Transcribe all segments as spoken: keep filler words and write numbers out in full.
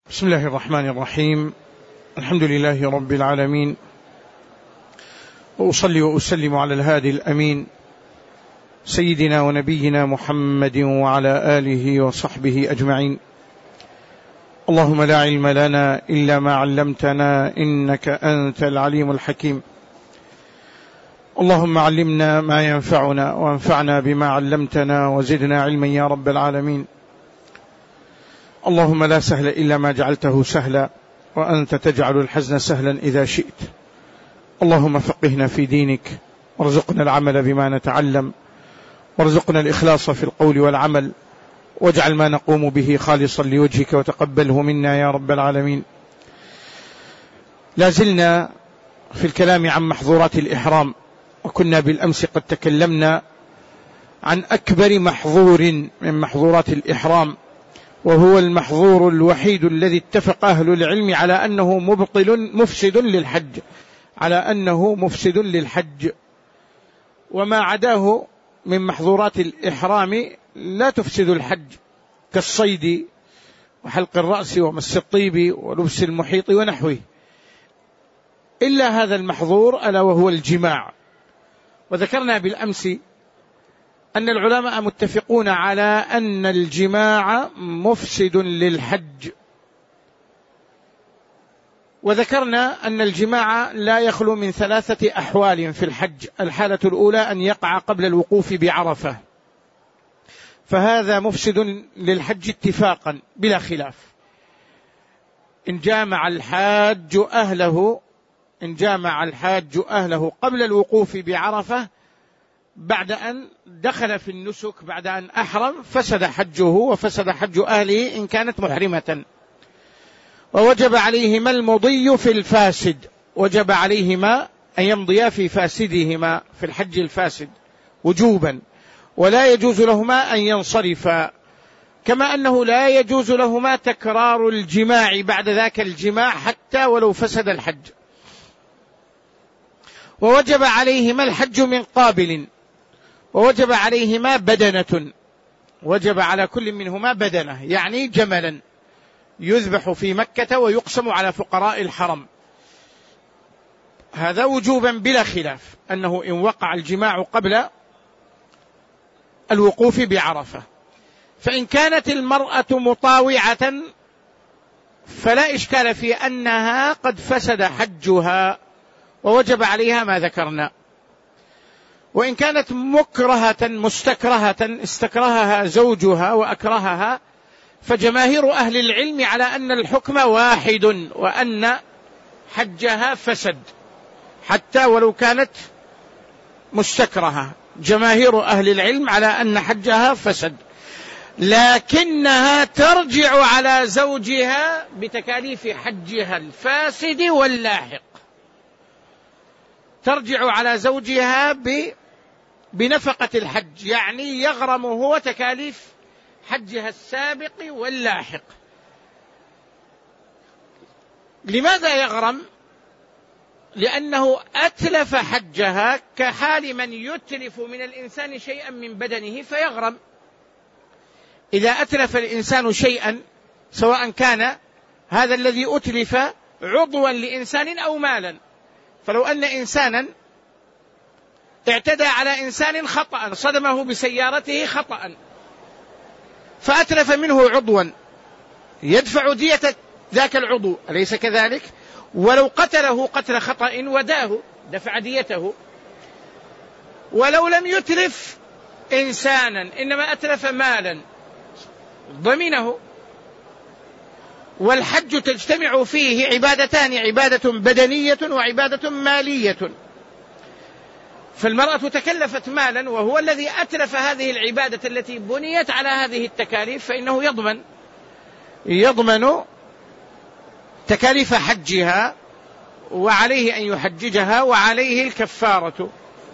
بسم الله الرحمن الرحيم. الحمد لله رب العالمين، وأصلي وأسلم على الهادي الأمين سيدنا ونبينا محمد وعلى آله وصحبه أجمعين. اللهم لا علم لنا إلا ما علمتنا إنك أنت العليم الحكيم. اللهم علمنا ما ينفعنا وانفعنا بما علمتنا وزدنا علما يا رب العالمين. اللهم لا سهل إلا ما جعلته سهلا وأنت تجعل الحزن سهلا إذا شئت. اللهم فقهنا في دينك، وارزقنا العمل بما نتعلم، وارزقنا الإخلاص في القول والعمل، واجعل ما نقوم به خالصا لوجهك وتقبله منا يا رب العالمين. لا زلنا في الكلام عن محظورات الإحرام، وكنا بالأمس قد تكلمنا عن أكبر محظور من محظورات الإحرام، وهو المحظور الوحيد الذي اتفق أهل العلم على أنه مبطل مفسد للحج على أنه مفسد للحج وما عداه من محظورات الإحرام لا تفسد الحج، كالصيد وحلق الرأس ومس الطيب ولبس المحيط ونحوه، إلا هذا المحظور ألا وهو الجماع. وذكرنا بالأمس أن العلماء متفقون على أن الجماع مفسد للحج، وذكرنا أن الجماع لا يخلو من ثلاثة أحوال في الحج. الحالة الأولى أن يقع قبل الوقوف بعرفة، فهذا مفسد للحج اتفاقا بلا خلاف. إن جامع الحاج أهله إن جامع الحاج أهله قبل الوقوف بعرفة بعد أن دخل في النسك، بعد أن أحرم، فسد حجه وفسد حج أهله إن كانت محرمة، ووجب عليهما المضي في الفاسد، وجب عليهما أن يمضيا في فاسدهما في الحج الفاسد وجوبا، ولا يجوز لهما أن ينصرفا، كما أنه لا يجوز لهما تكرار الجماع بعد ذاك الجماع حتى ولو فسد الحج. ووجب عليهما الحج من قابل، ووجب عليهما بدنة، وجب على كل منهما بدنة يعني جملا يذبح في مكة ويقسم على فقراء الحرم، هذا وجوبا بلا خلاف، أنه إن وقع الجماع قبل الوقوف بعرفة. فإن كانت المرأة مطاوعة فلا إشكال في أنها قد فسد حجها ووجب عليها ما ذكرنا. وإن كانت مكرهة مستكرهة استكرهها زوجها وأكرهها، فجماهير أهل العلم على أن الحكم واحد، وأن حجها فسد حتى ولو كانت مستكرهة. جماهير أهل العلم على أن حجها فسد، لكنها ترجع على زوجها بتكاليف حجها الفاسد واللاحق، ترجع على زوجها ب بنفقة الحج، يعني يغرم هو تكاليف حجها السابق واللاحق. لماذا يغرم؟ لأنه أتلف حجها، كحال من يتلف من الإنسان شيئا من بدنه فيغرم. إذا أتلف الإنسان شيئا، سواء كان هذا الذي أتلف عضوا لإنسان أو مالا، فلو أن إنسانا اعتدى على إنسان خطأ، صدمه بسيارته خطأ فأتلف منه عضوا، يدفع دية ذاك العضو، أليس كذلك؟ ولو قتله قتل خطأ وداه دفع ديته. ولو لم يتلف إنسانا إنما أتلف مالا ضمنه. والحج تجتمع فيه عبادتان، عبادة بدنية وعبادة مالية، فالمرأة تكلفت مالا وهو الذي أتلف هذه العبادة التي بنيت على هذه التكاليف، فإنه يضمن يضمن تكاليف حجها، وعليه أن يحججها وعليه الكفارة.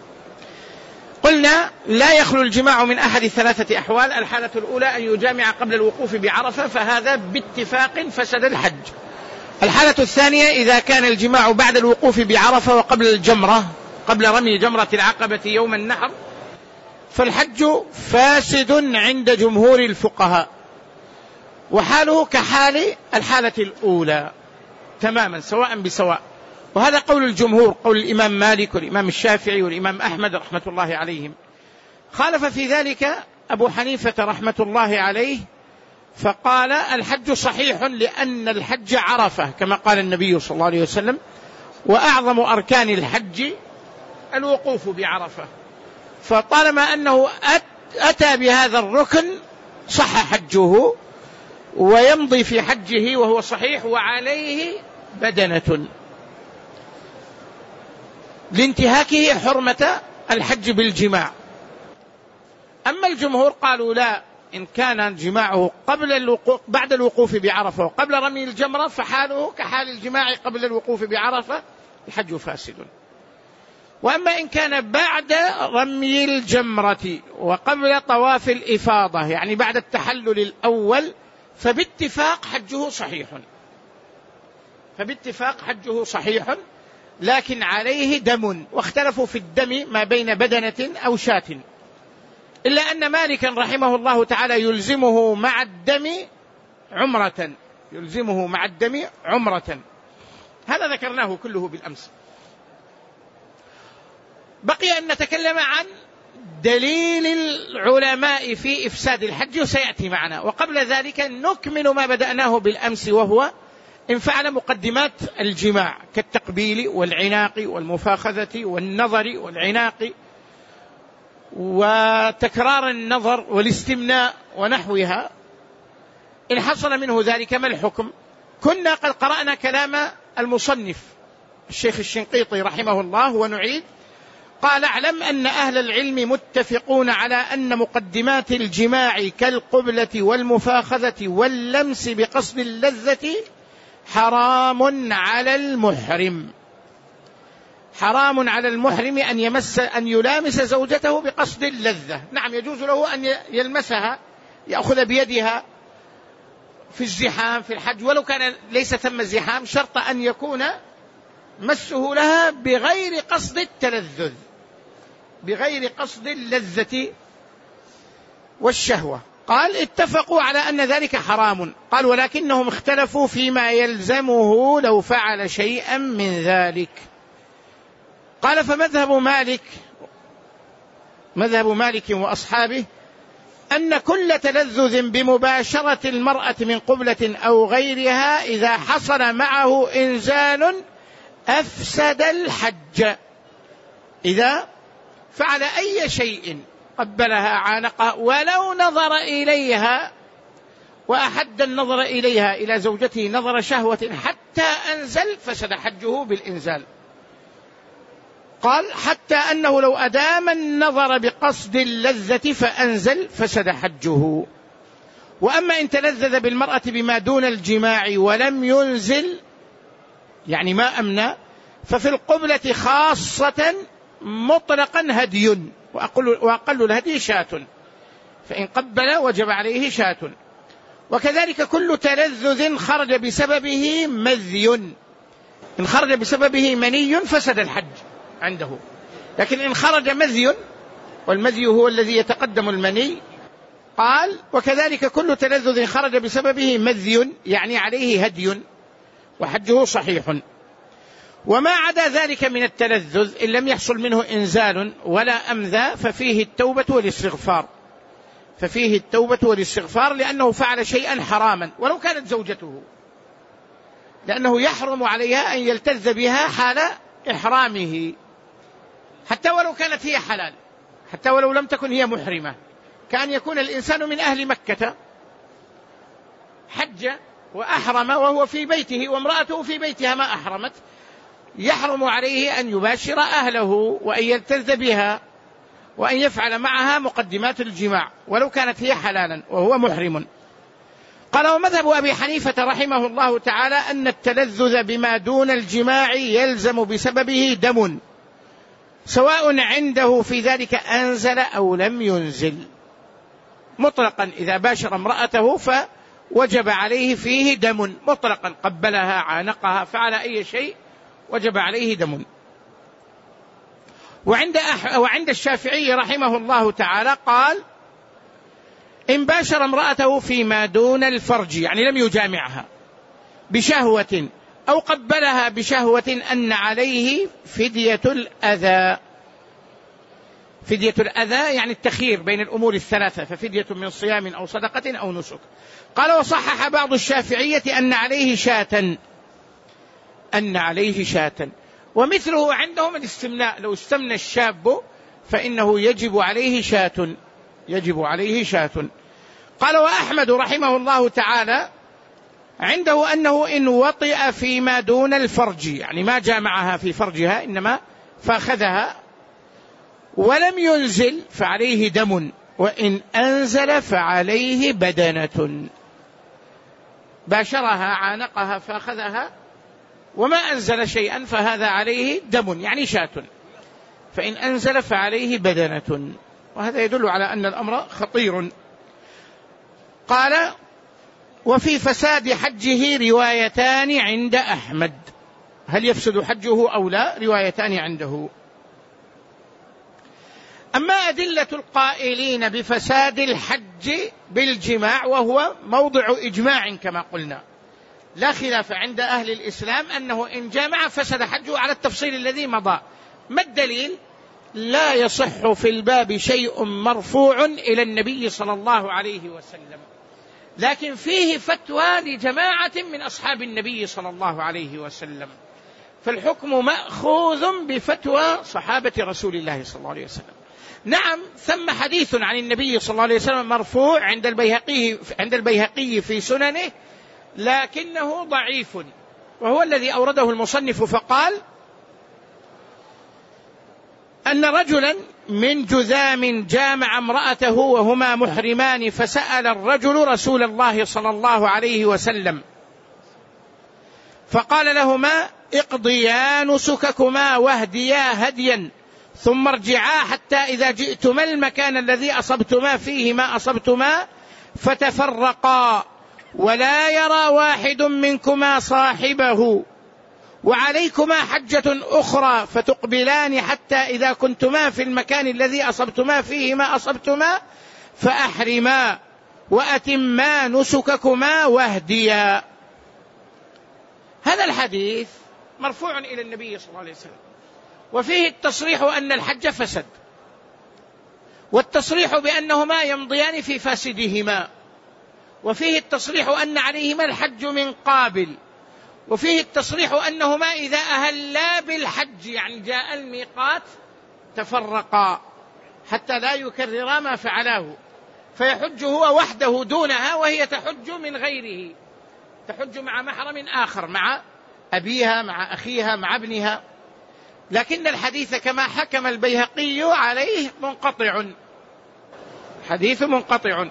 قلنا لا يخلو الجماع من أحد ثلاثة أحوال. الحالة الأولى أن يجامع قبل الوقوف بعرفة، فهذا باتفاق فسد الحج. الحالة الثانية إذا كان الجماع بعد الوقوف بعرفة وقبل الجمرة، قبل رمي جمرة العقبة يوم النحر، فالحج فاسد عند جمهور الفقهاء. وحاله كحال الحالة الأولى تماما سواء بسواء. وهذا قول الجمهور، قول الإمام مالك والإمام الشافعي والإمام أحمد رحمة الله عليهم. خالف في ذلك أبو حنيفة رحمة الله عليه فقال الحج صحيح لأن الحج عرفة كما قال النبي صلى الله عليه وسلم، وأعظم أركان الحج الوقوف بعرفة، فطالما أنه أتى بهذا الركن صح حجه ويمضي في حجه وهو صحيح وعليه بدنة لانتهاكه حرمة الحج بالجماع. أما الجمهور قالوا لا، إن كان جماعه قبل الوقوف بعد الوقوف بعرفة وقبل رمي الجمرة فحاله كحال الجماع قبل الوقوف بعرفة، الحج فاسد. وأما إن كان بعد رمي الجمرة وقبل طواف الإفاضة يعني بعد التحلل الأول فباتفاق حجه صحيح، فباتفاق حجه صحيح لكن عليه دم، واختلفوا في الدم ما بين بدنة أو شاة، إلا أن مالكا رحمه الله تعالى يلزمه مع الدم عمرة، يلزمه مع الدم عمرة. هذا ذكرناه كله بالأمس. بقي أن نتكلم عن دليل العلماء في إفساد الحج وسيأتي معنا، وقبل ذلك نكمل ما بدأناه بالأمس، وهو إن فعل مقدمات الجماع كالتقبيل والعناق والمفاخذة والنظر والعناق وتكرار النظر والاستمناء ونحوها، إن حصل منه ذلك ما الحكم؟ كنا قد قرأنا كلام المصنف الشيخ الشنقيطي رحمه الله ونعيد. قال اعلم أن أهل العلم متفقون على أن مقدمات الجماع كالقبلة والمفاخذة واللمس بقصد اللذة حرام على المحرم، حرام على المحرم أن يمس أن يلامس زوجته بقصد اللذة. نعم يجوز له أن يلمسها، يأخذ بيدها في الزحام في الحج ولو كان ليس ثم زحام، شرط أن يكون مسه لها بغير قصد التلذذ، بغير قصد اللذة والشهوة. قال اتفقوا على أن ذلك حرام. قال ولكنهم اختلفوا فيما يلزمه لو فعل شيئا من ذلك. قال فمذهب مالك مذهب مالك وأصحابه أن كل تلذذ بمباشرة المرأة من قبلة أو غيرها إذا حصل معه إنزال أفسد الحج. إذا فعل أي شيء قبلها عانقها ولو نظر إليها وأحد النظر إليها إلى زوجته نظر شهوة حتى أنزل فسد حجه بالإنزال. قال حتى أنه لو أدام النظر بقصد اللذة فأنزل فسد حجه. وأما إن تلذذ بالمرأة بما دون الجماع ولم ينزل يعني ما أمنى ففي القبلة خاصة مطلقا هدي، وأقل, وأقل الهدي شاة، فإن قبل وجب عليه شاة. وكذلك كل تلذذ خرج بسببه مذي، إن خرج بسببه مني فسد الحج عنده، لكن إن خرج مذي والمذي هو الذي يتقدم المني، قال وكذلك كل تلذذ خرج بسببه مذي يعني عليه هدي وحجه صحيح. وما عدا ذلك من التلذذ إن لم يحصل منه إنزال ولا أمذى ففيه التوبة والاستغفار، ففيه التوبة والاستغفار لأنه فعل شيئا حراما ولو كانت زوجته، لأنه يحرم عليها أن يلتذ بها حال إحرامه حتى ولو كانت هي حلال، حتى ولو لم تكن هي محرمة. كأن يكون الإنسان من أهل مكة حج وأحرم وهو في بيته وامرأته في بيتها ما أحرمت، يحرم عليه أن يباشر أهله وأن يلتذ بها وأن يفعل معها مقدمات الجماع ولو كانت هي حلالا وهو محرم. قال ومذهب أبي حنيفة رحمه الله تعالى أن التلذذ بما دون الجماع يلزم بسببه دم، سواء عنده في ذلك أنزل أو لم ينزل، مطلقا إذا باشر امرأته فوجب عليه فيه دم مطلقا، قبلها عانقها فعل أي شيء وجب عليه دم. وعند, أح... وعند الشافعي رحمه الله تعالى قال إن باشر امرأته فيما دون الفرج، يعني لم يجامعها بشهوة أو قبلها بشهوة، أن عليه فدية الأذى. فدية الأذى يعني التخيير بين الأمور الثلاثة، ففدية من صيام أو صدقة أو نسك. قال: وصحح بعض الشافعية أن عليه شاة، أن عليه شاة، ومثله عندهم الاستمناء، لو استمنى الشاب فإنه يجب عليه شاة، يجب عليه شاة. قال: وأحمد رحمه الله تعالى عنده أنه إن وطئ فيما دون الفرج، يعني ما جامعها في فرجها إنما فأخذها ولم ينزل فعليه دم، وإن أنزل فعليه بدنة. باشرها عانقها فأخذها وما أنزل شيئا فهذا عليه دم، يعني شاة، فإن أنزل فعليه بدنة. وهذا يدل على أن الأمر خطير. قال: وفي فساد حجه روايتان عند أحمد، هل يفسد حجه أو لا؟ روايتان عنده. أما أدلة القائلين بفساد الحج بالجماع، وهو موضع إجماع كما قلنا، لا خلاف عند أهل الإسلام أنه إن جامع فسد حجه على التفصيل الذي مضى. ما الدليل؟ لا يصح في الباب شيء مرفوع إلى النبي صلى الله عليه وسلم، لكن فيه فتوى لجماعة من أصحاب النبي صلى الله عليه وسلم، فالحكم مأخوذ بفتوى صحابة رسول الله صلى الله عليه وسلم. نعم، ثم حديث عن النبي صلى الله عليه وسلم مرفوع عند البيهقي عند البيهقي في سننه، لكنه ضعيف، وهو الذي أورده المصنف، فقال أن رجلا من جذام جامع امرأته وهما محرمان، فسأل الرجل رسول الله صلى الله عليه وسلم فقال لهما: اقضيا نسككما واهديا هديا، ثم ارجعا حتى إذا جئتما المكان الذي أصبتما فيه ما أصبتما فتفرقا، ولا يرى واحد منكما صاحبه، وعليكما حجة أخرى فتقبلان حتى إذا كنتما في المكان الذي أصبتما فيه ما أصبتما فأحرما وأتما نسككما واهديا. هذا الحديث مرفوع إلى النبي صلى الله عليه وسلم، وفيه التصريح أن الحج فسد، والتصريح بأنهما يمضيان في فاسدهما، وفيه التصريح أن عليهما الحج من قابل، وفيه التصريح أنهما إذا أهلا بالحج يعني جاء الميقات تفرقا حتى لا يكررا ما فعلاه، فيحج هو وحده دونها وهي تحج من غيره، تحج مع محرم آخر، مع أبيها مع أخيها مع ابنها. لكن الحديث كما حكم البيهقي عليه منقطع، حديث منقطع.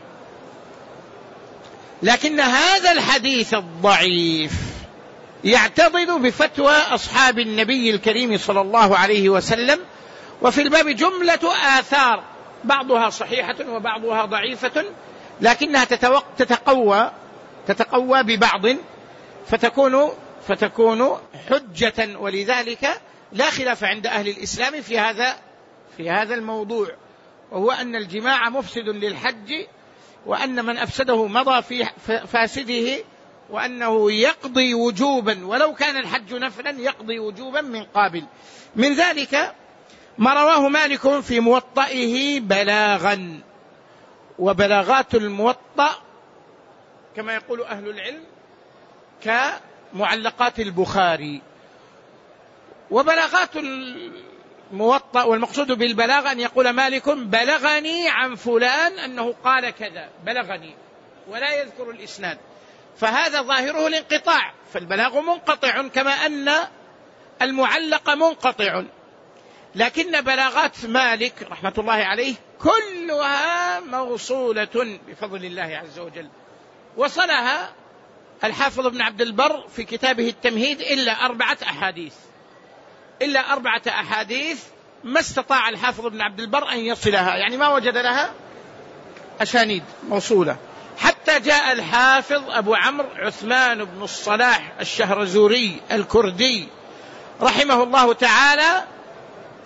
لكن هذا الحديث الضعيف يعتضد بفتوى أصحاب النبي الكريم صلى الله عليه وسلم، وفي الباب جملة آثار بعضها صحيحة وبعضها ضعيفة، لكنها تتقوى تتقوى ببعض فتكون فتكون حجة. ولذلك لا خلاف عند أهل الإسلام في هذا في هذا الموضوع، وهو أن الجماع مفسد للحج، وأن من أفسده مضى في فاسده، وأنه يقضي وجوبا ولو كان الحج نفلا يقضي وجوبا من قابل. من ذلك ما رواه مالك في موطئه بلاغا، وبلاغات الموطأ كما يقول أهل العلم كمعلقات البخاري. وبلاغات الموطأ والمقصود بالبلاغ أن يقول مالك بلغني عن فلان أنه قال كذا، بلغني، ولا يذكر الإسناد، فهذا ظاهره الانقطاع، فالبلاغ منقطع كما أن المعلق منقطع. لكن بلاغات مالك رحمة الله عليه كلها موصولة بفضل الله عز وجل، وصلها الحافظ ابن عبد البر في كتابه التمهيد إلا أربعة أحاديث إلا أربعة أحاديث ما استطاع الحافظ ابن عبد البر أن يصلها، يعني ما وجد لها أسانيد موصولة، حتى جاء الحافظ أبو عمرو عثمان بن الصلاح الشهرزوري الكردي رحمه الله تعالى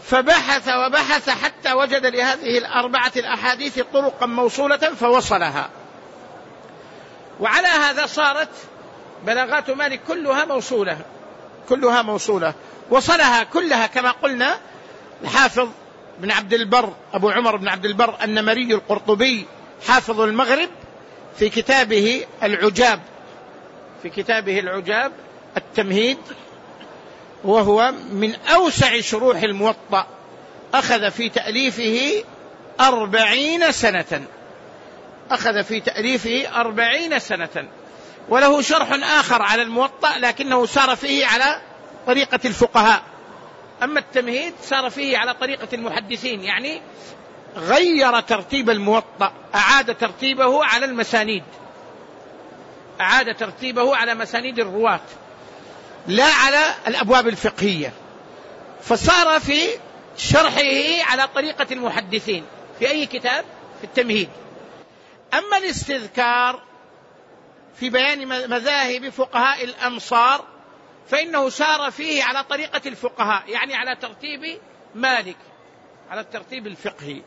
فبحث وبحث حتى وجد لهذه الأربعة الأحاديث طرقا موصولة فوصلها. وعلى هذا صارت بلاغات مالك كلها موصولة كلها موصولة وصلها كلها كما قلنا الحافظ بن عبد البر أبو عمر بن عبد البر النمري القرطبي حافظ المغرب في كتابه العجاب في كتابه العجاب التمهيد، وهو من أوسع شروح الموطأ، أخذ في تأليفه أربعين سنة أخذ في تأليفه أربعين سنة وله شرح آخر على الموطأ لكنه سار فيه على طريقة الفقهاء. أما التمهيد سار فيه على طريقة المحدثين، يعني غير ترتيب الموطأ، أعاد ترتيبه على المسانيد أعاد ترتيبه على مسانيد الرواة لا على الأبواب الفقهية، فصار في شرحه على طريقة المحدثين في أي كتاب؟ في التمهيد. أما الاستذكار في بيان مذاهب فقهاء الأمصار فإنه سار فيه على طريقة الفقهاء، يعني على ترتيب مالك، على الترتيب الفقهي.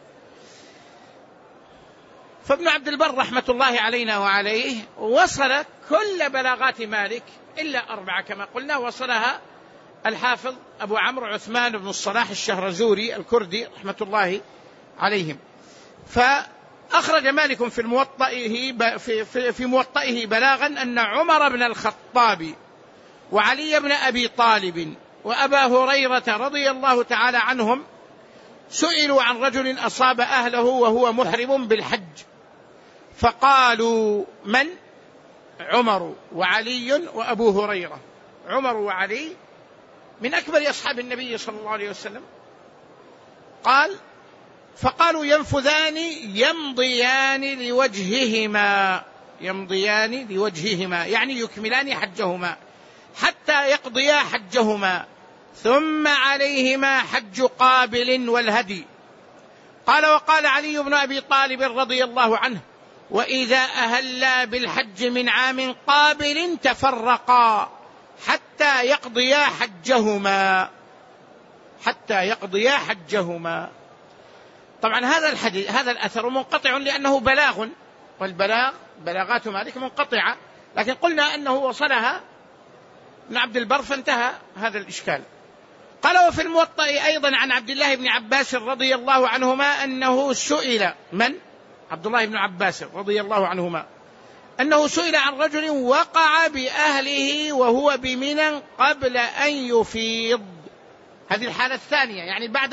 فابن عبد البر رحمة الله علينا وعليه وصل كل بلاغات مالك إلا أربعة كما قلنا، وصلها الحافظ أبو عمرو عثمان بن الصلاح الشهرزوري الكردي رحمة الله عليهم. فأخرج مالك في موطئه في, في, في موطئه بلاغا أن عمر بن الخطاب وعلي بن أبي طالب وأبا هريرة رضي الله تعالى عنهم سئلوا عن رجل أصاب أهله وهو محرم بالحج، فقالوا من؟ عمر وعلي وأبو هريرة. عمر وعلي من أكبر أصحاب النبي صلى الله عليه وسلم. قال فقالوا ينفذان يمضيان لوجههما يمضيان لوجههما يعني يكملان حجهما حتى يقضيا حجهما ثم عليهما حج قابل والهدي. قال وقال علي بن أبي طالب رضي الله عنه وإذا أهلا بالحج من عام قابل تفرقا حتى يقضيا حجهما حتى يقضيا حجهما. طبعا هذا الحديث هذا الأثر منقطع لأنه بلاغ، والبلاغ بلاغات مالك منقطعة، لكن قلنا أنه وصلها ابن عبد البر فانتهى هذا الإشكال. قال وفي الموطأ أيضا عن عبد الله بن عباس رضي الله عنهما أنه سئل من؟ عبد الله بن عباس رضي الله عنهما أنه سئل عن رجل وقع بأهله وهو بمنى قبل أن يفيض. هذه الحالة الثانية، يعني بعد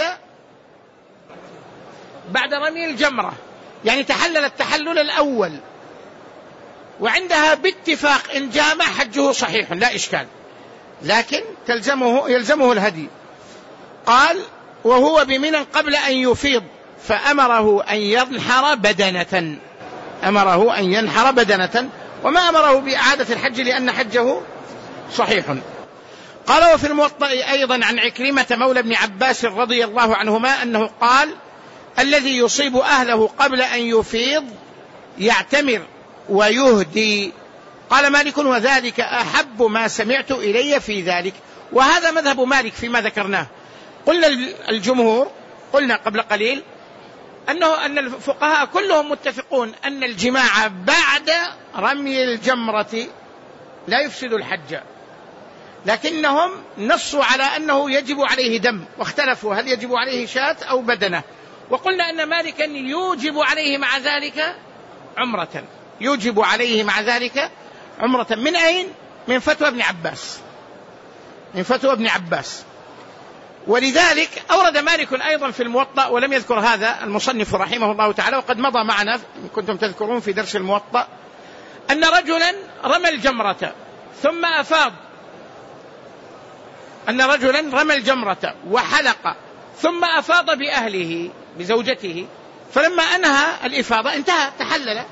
بعد رمي الجمرة، يعني تحلل التحلل الأول، وعندها باتفاق إن جامع حجه صحيح لا إشكال، لكن تلزمه يلزمه الهدي. قال وهو بمنى قبل أن يفيض فأمره أن ينحر بدنة أمره أن ينحر بدنة وما أمره بإعادة الحج لأن حجه صحيح. قال وفي الموطأ أيضا عن عكرمة مولى ابن عباس رضي الله عنهما أنه قال الذي يصيب أهله قبل أن يفيض يعتمر ويهدي. قال مالك وذلك أحب ما سمعت إلي في ذلك. وهذا مذهب مالك فيما ذكرناه. قلنا الجمهور قلنا قبل قليل أنه أن الفقهاء كلهم متفقون أن الجماع بعد رمي الجمرة لا يفسد الحج، لكنهم نصوا على أنه يجب عليه دم، واختلفوا هل يجب عليه شاة أو بدنة. وقلنا أن مالكا يوجب عليه مع ذلك عمرة يوجب عليه مع ذلك عمرة. من أين؟ من فتوى ابن عباس من فتوى ابن عباس. ولذلك أورد مالك أيضا في الموطأ، ولم يذكر هذا المصنف رحمه الله تعالى، وقد مضى معنا إن كنتم تذكرون في درس الموطأ، أن رجلا رمى الجمرة ثم أفاض أن رجلا رمى الجمرة وحلق ثم أفاض بأهله بزوجته، فلما أنهى الإفاضة انتهى تحلل،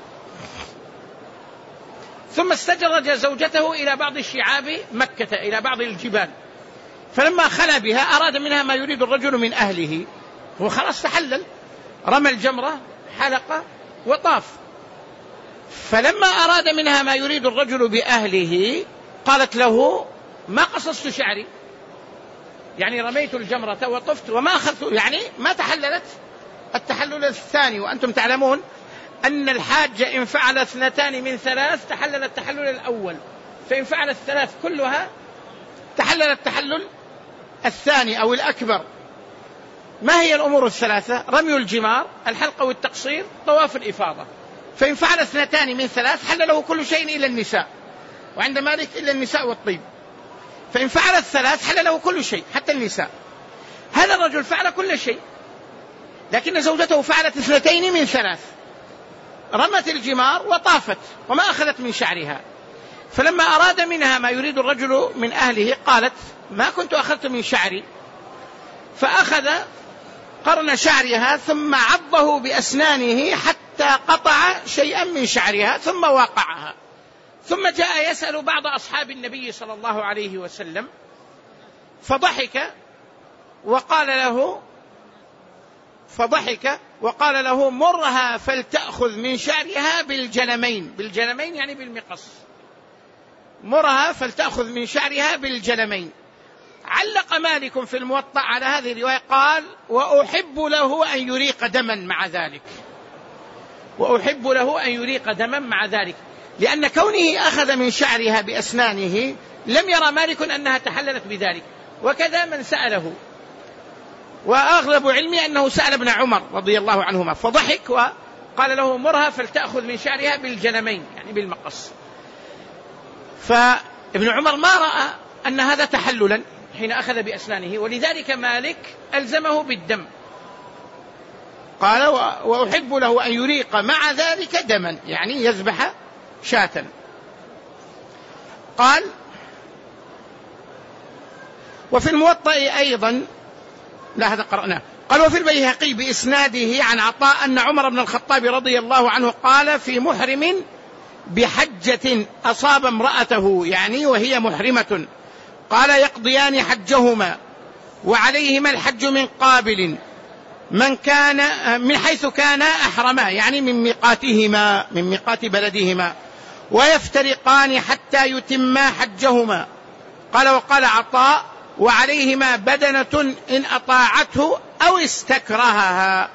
ثم استجرج زوجته إلى بعض الشعاب مكة إلى بعض الجبال، فلما خلى بها أراد منها ما يريد الرجل من أهله، هو خلاص تحلل رمى الجمرة حلق وطاف، فلما أراد منها ما يريد الرجل بأهله قالت له ما قصصت شعري يعني رميت الجمرة وطفت وما أخذت، يعني ما تحللت التحلل الثاني. وأنتم تعلمون أن الحاج إن فعل اثنتان من ثلاث تحلل التحلل الأول، فإن فعل الثلاث كلها تحلل التحلل الثاني أو الأكبر. ما هي الأمور الثلاثة؟ رمي الجمار، الحلق والتقصير، طواف الإفاضة. فإن فعل اثنتان من ثلاث حلله كل شيء إلا النساء، وعند مالك إلا النساء والطيب. فإن فعل الثلاث حلله كل شيء حتى النساء. هذا الرجل فعل كل شيء، لكن زوجته فعلت اثنتين من ثلاث، رمت الجمار وطافت وما أخذت من شعرها. فلما أراد منها ما يريد الرجل من أهله قالت: ما كنت أخذت من شعري. فأخذ قرن شعرها ثم عضه بأسنانه حتى قطع شيئا من شعرها ثم وقعها. ثم جاء يسأل بعض أصحاب النبي صلى الله عليه وسلم، فضحك وقال له فضحك وقال له: مرها فلتأخذ من شعرها بالجلمين. بالجلمين يعني بالمقص. مرها فلتأخذ من شعرها بالجلمين. علق مالك في الموطأ على هذه الرواية قال: وأحب له أن يريق دما مع ذلك. وأحب له أن يريق دما مع ذلك، لأن كونه أخذ من شعرها بأسنانه لم يرى مالك أنها تحللت بذلك. وكذا من سأله، وأغلب علمي أنه سأل ابن عمر رضي الله عنهما فضحك وقال له: مرها فلتأخذ من شعرها بالجلمين يعني بالمقص. فابن عمر ما رأى أن هذا تحللا حين أخذ بأسنانه، ولذلك مالك ألزمه بالدم. قال: وأحب له أن يريق مع ذلك دما، يعني يذبح شاة. قال: وفي الموطأ أيضا، لا هذا قرأناه. قال: وفي البيهقي بإسناده عن عطاء أن عمر بن الخطاب رضي الله عنه قال في محرم بحجة أصاب امرأته يعني وهي محرمة، قال: يقضيان حجهما وعليهما الحج من قابل من كان من حيث كان أحرما يعني من ميقاتهما من ميقات بلدهما، ويفترقان حتى يتما حجهما. قال: وقال عطاء: وعليهما بدنة إن أطاعته أو استكرهها.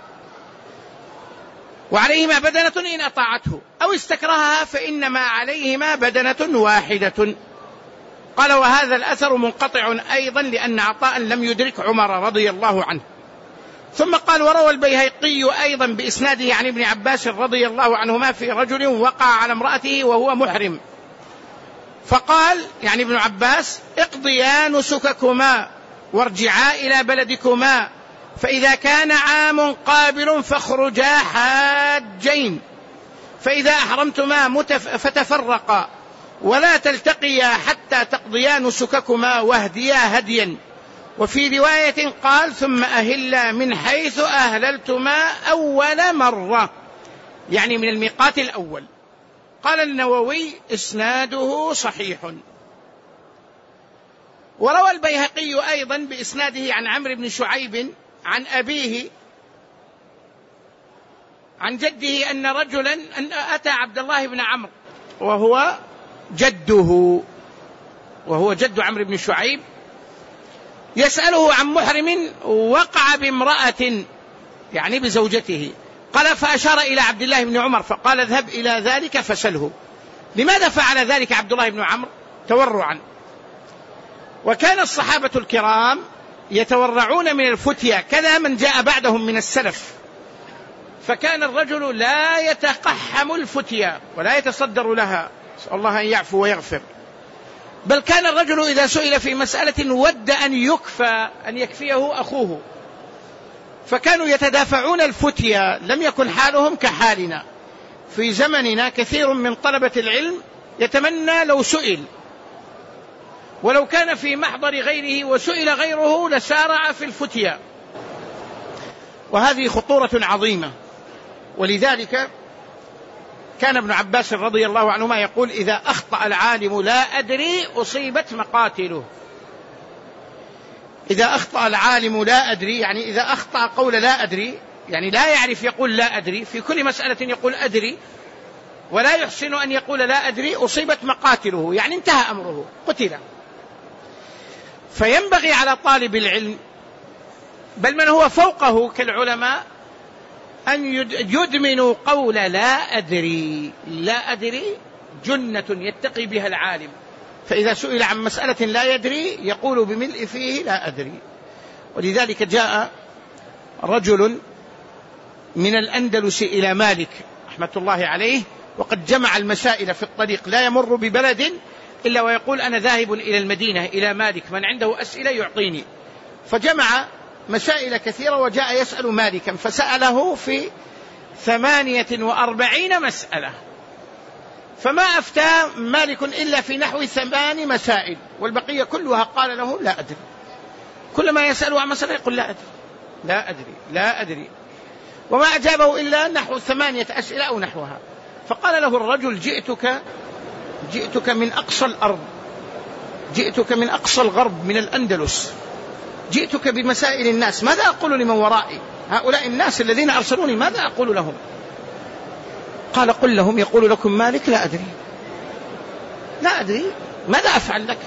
وعليهما بدنة إن أطاعته أو استكرهها فإنما عليهما بدنة واحدة. قال: وهذا الأثر منقطع أيضا لأن عطاء لم يدرك عمر رضي الله عنه. ثم قال: وروى البيهقي أيضا بإسناده عن ابن عباس رضي الله عنهما في رجل وقع على امرأته وهو محرم، فقال يعني ابن عباس: اقضيا نسككما وارجعا إلى بلدكما، فإذا كان عام قابل فاخرجا حاجين، فإذا أحرمتما متف... فتفرقا ولا تلتقيا حتى تقضيا نسككما واهديا هديا. وفي رواية قال: ثم أهلا من حيث أهللتما أول مرة، يعني من الميقات الأول. قال النووي: إسناده صحيح. وروى البيهقي أيضا بإسناده عن عمرو بن شعيب عن أبيه عن جده أن رجلا أن أتى عبد الله بن عمرو وهو جده وهو جد عمرو بن شعيب يسأله عن محرم وقع بامرأة يعني بزوجته. قال: فأشار إلى عبد الله بن عمر فقال: اذهب إلى ذلك فسله. لماذا فعل ذلك عبد الله بن عمرو؟ تورعا. وكان الصحابة الكرام يتورعون من الفتية كذا من جاء بعدهم من السلف، فكان الرجل لا يتقحم الفتية ولا يتصدر لها، نسأل الله أن يعفو ويغفر، بل كان الرجل إذا سئل في مسألة ود أن يكفى أن يكفيه أخوه، فكانوا يتدافعون الفتية. لم يكن حالهم كحالنا في زمننا. كثير من طلبة العلم يتمنى لو سئل، ولو كان في محضر غيره وسئل غيره لسارع في الفتية، وهذه خطورة عظيمة. ولذلك كان ابن عباس رضي الله عنهما يقول: إذا أخطأ العالم لا أدري أصيبت مقاتله. إذا أخطأ العالم لا أدري يعني إذا أخطأ قول لا أدري، يعني لا يعرف يقول لا أدري في كل مسألة، يقول أدري ولا يحسن أن يقول لا أدري، أصيبت مقاتله يعني انتهى أمره، قتل. فينبغي على طالب العلم بل من هو فوقه كالعلماء أن يدمنوا قول لا أدري. لا أدري جنة يتقي بها العالم، فإذا سئل عن مسألة لا يدري يقول بملء فيه لا أدري. ولذلك جاء رجل من الأندلس إلى مالك رحمة الله عليه وقد جمع المسائل في الطريق، لا يمر ببلد إلا ويقول أنا ذاهب إلى المدينة إلى مالك، من عنده أسئلة يعطيني. فجمع مسائل كثيرة وجاء يسأل مالكا فسأله في ثمانية وأربعين مسألة، فما أفتى مالك إلا في نحو ثمان مسائل، والبقية كلها قال له لا أدري. كلما يسأله عن مسألة يقول لا أدري لا أدري لا أدري، وما أجابه إلا نحو ثمانية أسئلة أو نحوها. فقال له الرجل جئتك جئتك من أقصى الأرض، جئتك من أقصى الغرب من الأندلس، جئتك بمسائل الناس، ماذا أقول لمن ورائي؟ هؤلاء الناس الذين أرسلوني ماذا أقول لهم؟ قال قل لهم يقول لكم مالك لا أدري لا أدري ماذا أفعل لك؟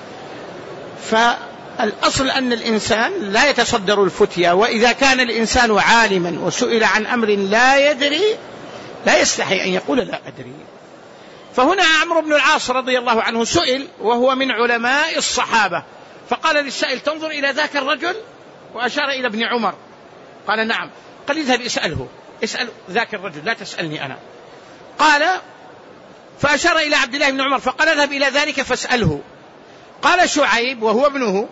فالأصل أن الإنسان لا يتصدر الفتيا، وإذا كان الإنسان عالما وسئل عن أمر لا يدري لا يستحي أن يقول لا أدري. فهنا عمرو بن العاص رضي الله عنه سئل وهو من علماء الصحابة، فقال للسائل تنظر إلى ذاك الرجل، وأشار إلى ابن عمر، قال نعم، قال اذهب اسأله، اسأل ذاك الرجل لا تسألني أنا. قال فأشار إلى عبد الله بن عمر فقال اذهب إلى ذلك فاسأله. قال شعيب وهو ابنه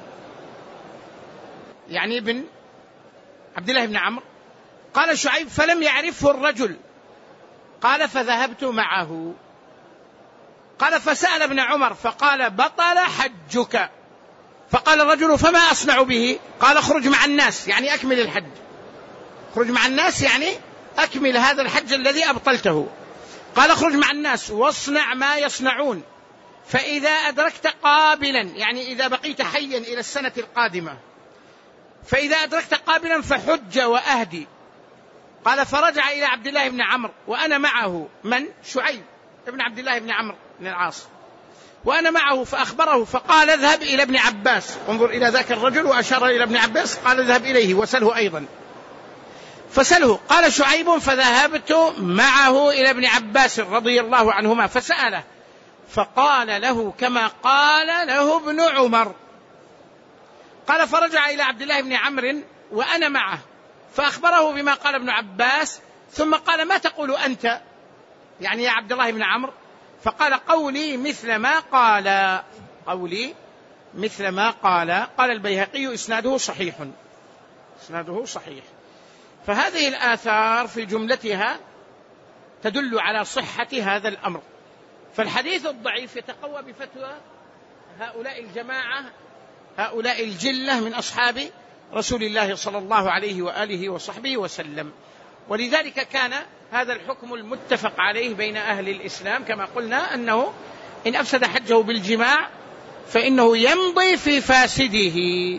يعني ابن عبد الله بن عمرو، قال شعيب فلم يعرفه الرجل، قال فذهبت معه. قال فسأل ابن عمر فقال بطل حجك. فقال الرجل فما أصنع به؟ قال اخرج مع الناس يعني أكمل الحج، اخرج مع الناس يعني أكمل هذا الحج الذي أبطلته. قال اخرج مع الناس واصنع ما يصنعون، فإذا أدركت قابلا يعني إذا بقيت حيا إلى السنة القادمة، فإذا أدركت قابلا فحج وأهدي. قال فرجع إلى عبد الله بن عمرو وأنا معه، من؟ شعيب ابن عبد الله بن عمرو بن العاص، وأنا معه فأخبره فقال اذهب إلى ابن عباس، انظر إلى ذاك الرجل وأشار إلى ابن عباس، قال اذهب إليه وسله أيضا، فسله. قال شعيب فذهبت معه إلى ابن عباس رضي الله عنهما فسأله فقال له كما قال له ابن عمر. قال فرجع إلى عبد الله بن عمرو وأنا معه فأخبره بما قال ابن عباس، ثم قال ما تقول أنت يعني يا عبد الله بن عمرو؟ فقال قولي مثل ما قال، قولي مثل ما قال. قال البيهقي إسناده صحيح، إسناده صحيح. فهذه الآثار في جملتها تدل على صحة هذا الأمر. فالحديث الضعيف يتقوى بفتوى هؤلاء الجماعة، هؤلاء الجلة من أصحاب رسول الله صلى الله عليه وآله وصحبه وسلم. ولذلك كان هذا الحكم المتفق عليه بين أهل الإسلام كما قلنا، أنه إن أفسد حجه بالجماع فإنه يمضي في فاسده،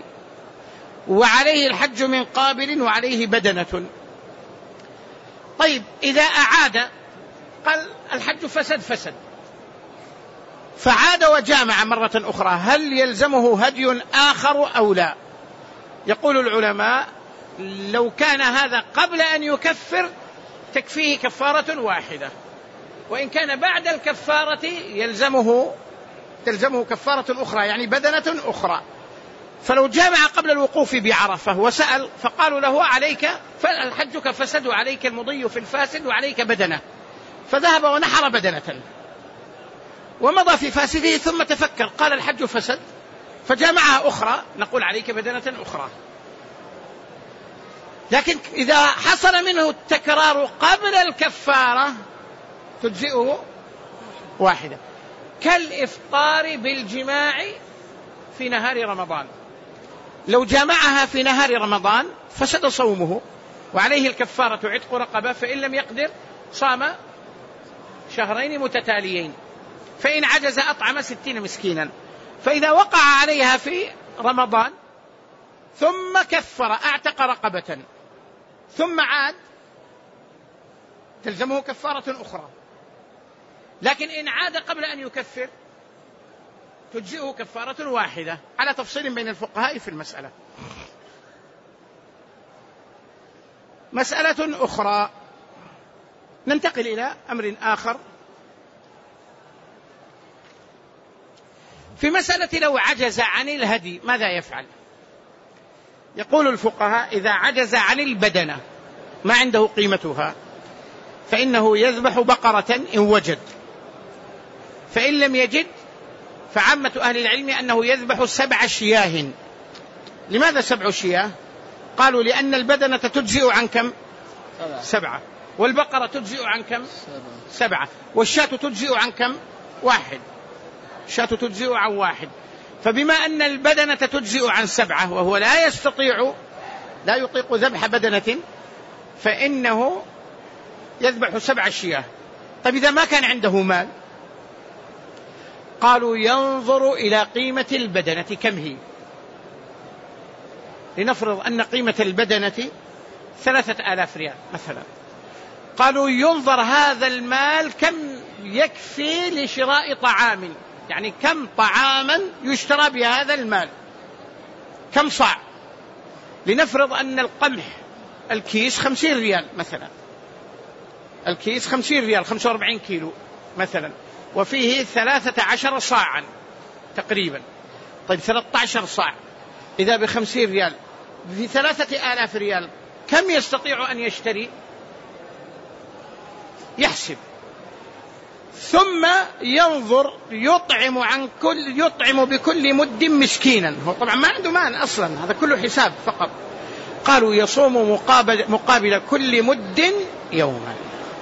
وعليه الحج من قابل وعليه بدنة. طيب إذا أعاد قال الحج فسد فسد فعاد وجامع مرة أخرى، هل يلزمه هدي آخر أو لا؟ يقول العلماء لو كان هذا قبل أن يكفر تكفيه كفارة واحدة، وإن كان بعد الكفارة يلزمه تلزمه كفارة أخرى يعني بدنة أخرى. فلو جامع قبل الوقوف بعرفة وسأل فقالوا له عليك فالحجك فسد وعليك المضي في الفاسد وعليك بدنة، فذهب ونحر بدنة ومضى في فاسده ثم تفكر قال الحج فسد فجامعها أخرى، نقول عليك بدنة أخرى. لكن إذا حصل منه التكرار قبل الكفارة تجزئه واحدة، كالإفطار بالجماع في نهار رمضان. لو جامعها في نهار رمضان فسد صومه وعليه الكفارة عتق رقبة، فإن لم يقدر صام شهرين متتاليين، فإن عجز أطعم ستين مسكينا. فإذا وقع عليها في رمضان ثم كفر أعتق رقبة ثم عاد تلزمه كفارة أخرى. لكن إن عاد قبل أن يكفر تجزئه كفارة واحدة، على تفصيل بين الفقهاء في المسألة. مسألة أخرى، ننتقل إلى أمر آخر في مسألة لو عجز عن الهدي ماذا يفعل؟ يقول الفقهاء إذا عجز عن البدنة ما عنده قيمتها فإنه يذبح بقرة إن وجد، فإن لم يجد فعامة أهل العلم أنه يذبح سبع شياه. لماذا سبع شياه؟ قالوا لأن البدنة تجزئ عن كم؟ سبعة. والبقرة تجزئ عن كم؟ سبعة. والشاة تجزئ عن كم؟ واحد. الشاة تجزئ عن واحد. فبما أن البدنة تجزئ عن سبعة وهو لا يستطيع لا يطيق ذبح بدنة فإنه يذبح سبع شياه. طيب إذا ما كان عنده مال؟ قالوا ينظر إلى قيمة البدنة كم هي. لنفرض أن قيمة البدنة ثلاثة آلاف ريال مثلا، قالوا ينظر هذا المال كم يكفي لشراء طعام، يعني كم طعاما يشترى بهذا المال، كم صاع. لنفرض أن القمح الكيس خمسين ريال مثلا، الكيس خمسين ريال، خمسة وأربعين كيلو مثلا، وفيه ثلاثة عشر صاعا تقريبا. طيب ثلاثة عشر صاع إذا بخمسين ريال في ثلاثة آلاف ريال كم يستطيع أن يشتري؟ يحسب، ثم ينظر يطعم عن كل يطعم بكل مد مسكينا. هو طبعا ما عنده مال أصلا، هذا كله حساب فقط. قالوا يصوم مقابل, مقابل كل مد يوما،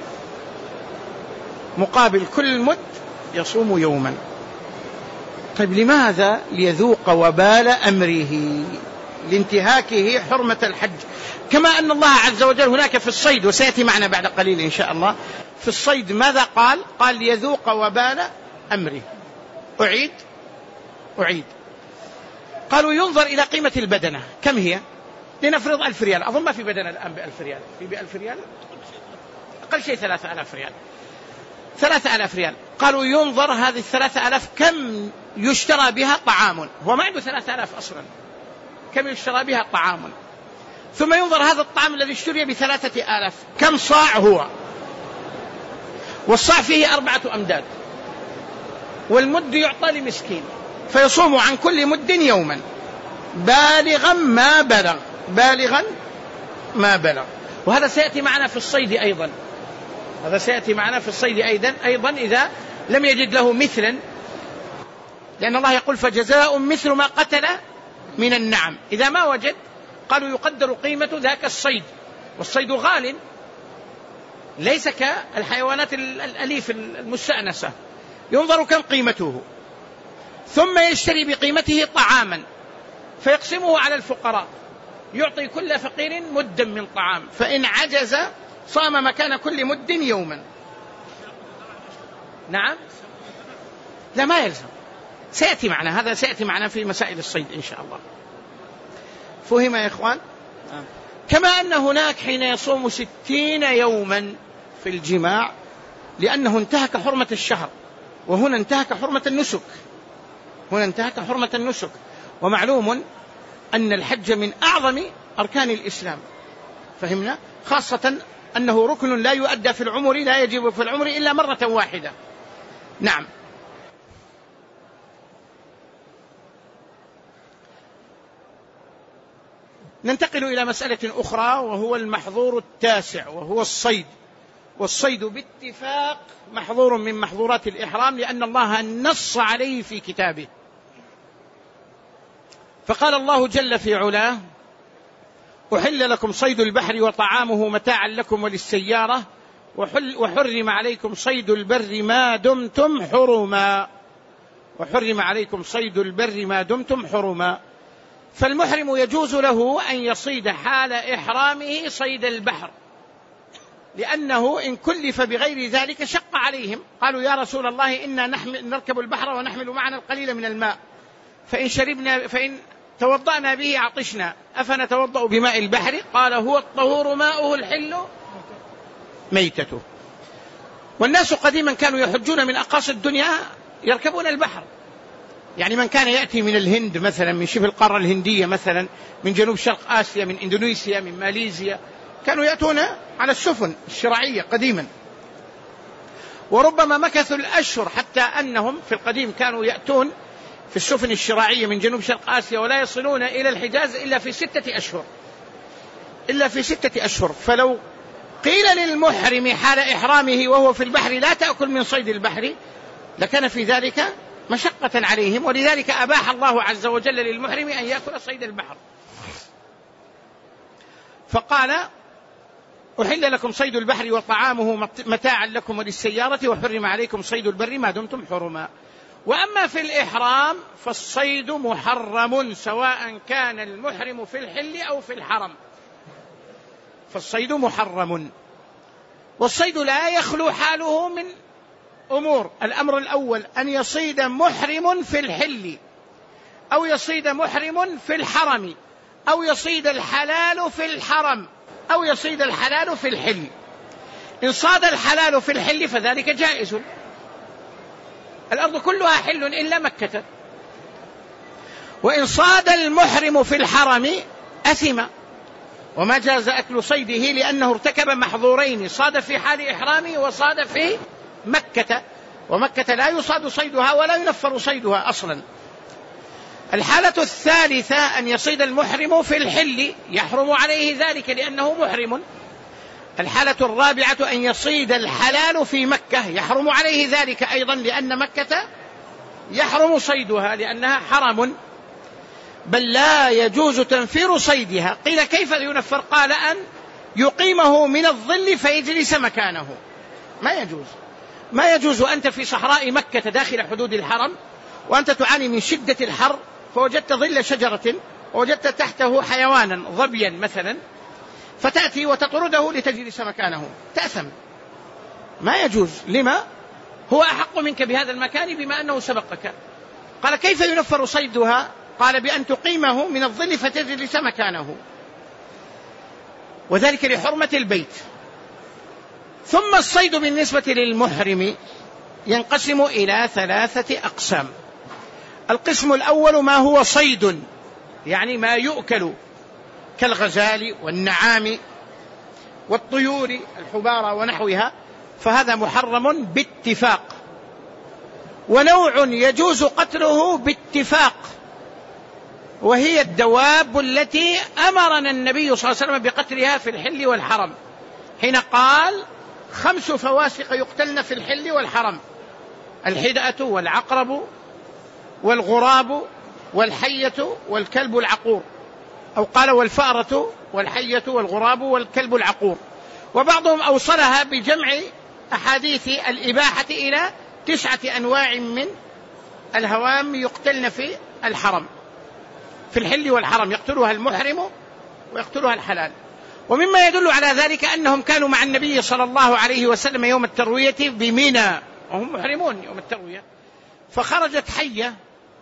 مقابل كل مد يصوم يوما. طيب لماذا؟ ليذوق وبال أمره، لانتهاكه حرمة الحج. كما أن الله عز وجل هناك في الصيد، وسيأتي معنا بعد قليل إن شاء الله، في الصيد ماذا قال؟ قال ليذوق وبال أمره. أعيد أعيد قالوا ينظر إلى قيمة البدنة كم هي. لنفرض ألف ريال، أظن ما في بدنة الآن بألف ريال، في بألف ريال أقل شيء ثلاثة آلاف ريال، ثلاثة آلاف ريال. قالوا ينظر هذه الثلاثة آلاف كم يشترى بها طعام، هو ما عنده ثلاثة آلاف أصلا، كم يشترى بها طعام. ثم ينظر هذا الطعام الذي اشتري بثلاثة آلاف كم صاع هو، والصاع فيه أربعة أمداد، والمد يعطى لمسكين، فيصوم عن كل مد يوما بالغا ما بلغ، بالغا ما بلغ. وهذا سيأتي معنا في الصيد أيضا، هذا سيأتي معنا في الصيد أيضا أيضا إذا لم يجد له مثلا، لأن الله يقول فجزاء مثل ما قتل من النعم. إذا ما وجد قالوا يقدر قيمة ذاك الصيد، والصيد غال ليس كالحيوانات الأليف المستأنسة، ينظر كم قيمته، ثم يشتري بقيمته طعاما فيقسمه على الفقراء، يعطي كل فقير مدا من طعام، فإن عجز صام مكان كل مد يوما. نعم لا ما يلزم، سيأتي معنا هذا، سيأتي معنا في مسائل الصيد إن شاء الله. فهم يا إخوان؟ كما أن هناك حين يصوم ستين يوما في الجماع لأنه انتهك حرمة الشهر، وهنا انتهك حرمة النسك، هنا انتهك حرمة النسك. ومعلوم أن الحج من أعظم أركان الإسلام، فهمنا؟ خاصة أنه ركن لا يؤدى في العمر، لا يجب في العمر إلا مرة واحدة. نعم. ننتقل إلى مسألة أخرى وهو المحظور التاسع وهو الصيد. والصيد باتفاق محظور من محظورات الإحرام لأن الله نص عليه في كتابه. فقال الله جل في علاه أحل لكم صيد البحر وطعامه متاعا لكم وللسيارة وحرم عليكم صيد البر ما دمتم حرما، وحرم عليكم صيد البر ما دمتم حرما. فالمحرم يجوز له أن يصيد حال إحرامه صيد البحر، لأنه إن كلف بغير ذلك شق عليهم. قالوا يا رسول الله إنا نحمل نركب البحر ونحمل معنا القليل من الماء، فإن شربنا فإن توضأنا به عطشنا أفنتوضأ بماء البحر؟ قال هو الطهور ماؤه الحل ميتته. والناس قديما كانوا يحجون من أقاصي الدنيا يركبون البحر، يعني من كان يأتي من الهند مثلا، من شبه القارة الهندية مثلا، من جنوب شرق آسيا، من إندونيسيا، من ماليزيا، كانوا يأتون على السفن الشراعية قديما، وربما مكثوا الأشهر، حتى أنهم في القديم كانوا يأتون في السفن الشراعية من جنوب شرق آسيا ولا يصلون إلى الحجاز إلا في ستة أشهر إلا في ستة أشهر. فلو قيل للمحرم حال إحرامه وهو في البحر لا تأكل من صيد البحر لكان في ذلك مشقة عليهم، ولذلك أباح الله عز وجل للمحرم أن يأكل صيد البحر، فقال أحل لكم صيد البحر وطعامه متاعا لكم وللسيارة وحرم عليكم صيد البر ما دمتم حرما. وأما في الإحرام فالصيد محرم سواء كان المحرم في الحل أو في الحرم، فالصيد محرم. والصيد لا يخلو حاله من أمور. الأمر الأول أن يصيد محرم في الحل، أو يصيد محرم في الحرم، أو يصيد الحلال في الحرم، أو يصيد الحلال في الحل. إن صاد الحلال في الحل فذلك جائز، الأرض كلها حل إلا مكة. وإن صاد المحرم في الحرم أثم وما جاز أكل صيده لأنه ارتكب محظورين، صاد في حال إحرامه وصاد في مكة، ومكة لا يصاد صيدها ولا ينفر صيدها أصلا. الحالة الثالثة أن يصيد المحرم في الحل يحرم عليه ذلك لأنه محرم. الحالة الرابعة أن يصيد الحلال في مكة يحرم عليه ذلك أيضا لأن مكة يحرم صيدها لأنها حرم، بل لا يجوز تنفير صيدها. قيل كيف ينفر؟ قال أن يقيمه من الظل فيجلس مكانه. ما يجوز ما يجوز أنت في صحراء مكة داخل حدود الحرم وأنت تعاني من شدة الحر، فوجدت ظل شجرة ووجدت تحته حيوانا ظبيا مثلا، فتأتي وتطرده لتجلس مكانه، تأثم. ما يجوز. لما؟ هو أحق منك بهذا المكان بما أنه سبقك. قال كيف ينفر صيدها؟ قال بأن تقيمه من الظل فتجلس مكانه، وذلك لحرمة البيت. ثم الصيد بالنسبة للمحرم ينقسم إلى ثلاثة أقسام. القسم الأول ما هو صيد، يعني ما يؤكل كالغزال والنعام والطيور الحبارة ونحوها، فهذا محرم باتفاق. ونوع يجوز قتله باتفاق وهي الدواب التي أمرنا النبي صلى الله عليه وسلم بقتلها في الحل والحرم، حين قال خمس فواسق يقتلن في الحل والحرم: الحدأة والعقرب والغراب والحية والكلب العقور، أو قال والفأرة والحية والغراب والكلب العقور. وبعضهم أوصلها بجمع أحاديث الإباحة إلى تسعة أنواع من الهوام يقتلن في الحرم، في الحل والحرم، يقتلها المحرم ويقتلها الحلال. ومما يدل على ذلك أنهم كانوا مع النبي صلى الله عليه وسلم يوم التروية بمنى وهم محرمون يوم التروية، فخرجت حية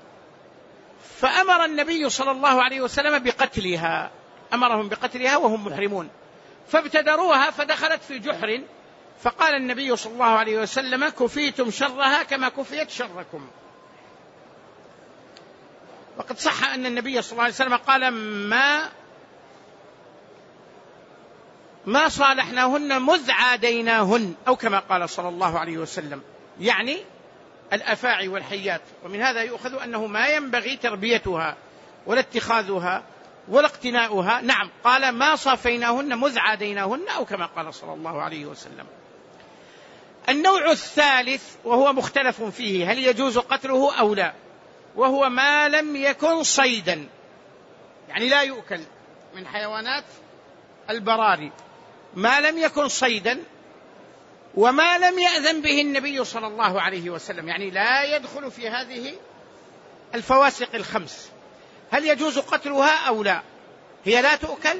فأمر النبي صلى الله عليه وسلم بقتلها، أمرهم بقتلها وهم محرمون، فابتدروها فدخلت في جحر، فقال النبي صلى الله عليه وسلم: كفيتم شرها كما كفيت شركم. وقد صح أن النبي صلى الله عليه وسلم قال: ما ما صالحناهن مذ عاديناهن، أو كما قال صلى الله عليه وسلم، يعني الأفاعي والحيات. ومن هذا يؤخذ أنه ما ينبغي تربيتها ولا اتخاذها ولا اقتناؤها. نعم، قال: ما صافيناهن مذ عاديناهن، أو كما قال صلى الله عليه وسلم. النوع الثالث وهو مختلف فيه هل يجوز قتله أو لا، وهو ما لم يكن صيدا، يعني لا يؤكل من حيوانات البراري، ما لم يكن صيدا وما لم يأذن به النبي صلى الله عليه وسلم، يعني لا يدخل في هذه الفواسق الخمس. هل يجوز قتلها أو لا؟ هي لا تؤكل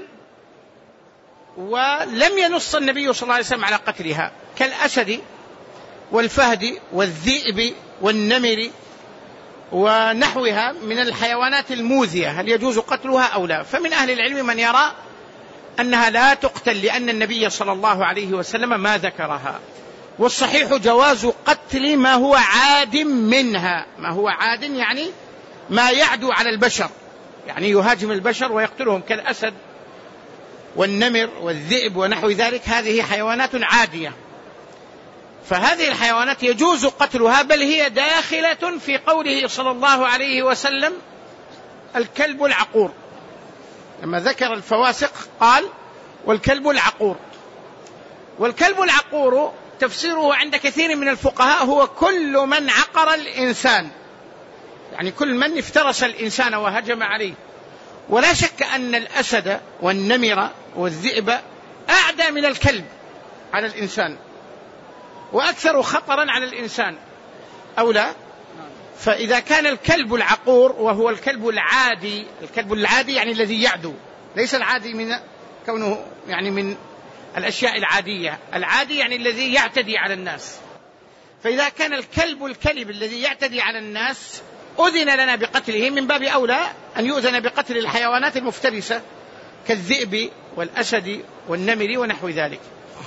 ولم ينص النبي صلى الله عليه وسلم على قتلها، كالأسد والفهد والذئب والنمر ونحوها من الحيوانات الموذية، هل يجوز قتلها أو لا؟ فمن أهل العلم من يرى أنها لا تقتل لأن النبي صلى الله عليه وسلم ما ذكرها، والصحيح جواز قتل ما هو عاد منها. ما هو عاد يعني ما يعدو على البشر، يعني يهاجم البشر ويقتلهم كالأسد والنمر والذئب ونحو ذلك، هذه حيوانات عادية، فهذه الحيوانات يجوز قتلها، بل هي داخلة في قوله صلى الله عليه وسلم الكلب العقور، لما ذكر الفواسق قال والكلب العقور. والكلب العقور تفسيره عند كثير من الفقهاء هو كل من عقر الإنسان، يعني كل من افترس الإنسان وهجم عليه. ولا شك أن الأسد والنمر والذئب أعدى من الكلب على الإنسان وأكثر خطرا على الإنسان، أو لا؟ فإذا كان الكلب العقور وهو الكلب العادي، الكلب العادي يعني الذي يعدو، ليس العادي من كونه يعني من الأشياء العادية، العادي يعني الذي يعتدي على الناس. فإذا كان الكلب الكلب الذي يعتدي على الناس أذن لنا بقتله، من باب أولى أن يؤذن بقتل الحيوانات المفترسة كالذئب والأسد والنمر ونحو ذلك،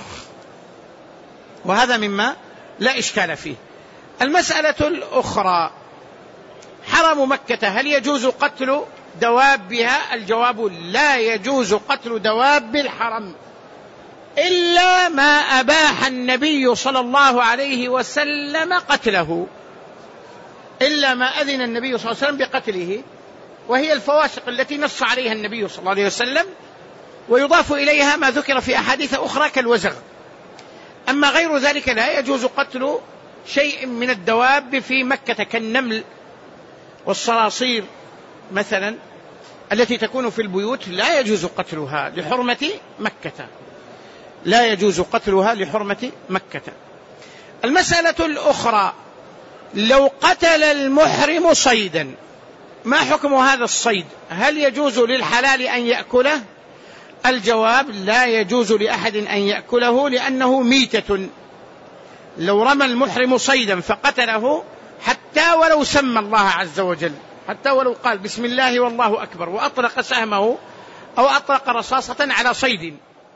وهذا مما لا إشكال فيه. المسألة الأخرى حرم مكة، هل يجوز قتل دوابها؟ الجواب لا يجوز قتل دواب الحرم إلا ما أباح النبي صلى الله عليه وسلم قتله، إلا ما أذن النبي صلى الله عليه وسلم بقتله، وهي الفواسق التي نص عليها النبي صلى الله عليه وسلم، ويضاف إليها ما ذكر في أحاديث أخرى كالوزغ. أما غير ذلك لا يجوز قتل شيء من الدواب في مكة كالنمل والصراصير مثلا التي تكون في البيوت، لا يجوز قتلها لحرمة مكة، لا يجوز قتلها لحرمة مكة. المسألة الأخرى لو قتل المحرم صيدا، ما حكم هذا الصيد؟ هل يجوز للحلال أن يأكله؟ الجواب لا يجوز لأحد أن يأكله لأنه ميتة. لو رمى المحرم صيدا فقتله حتى ولو سمى الله عز وجل، حتى ولو قال بسم الله والله أكبر وأطلق سهمه أو أطلق رصاصة على صيد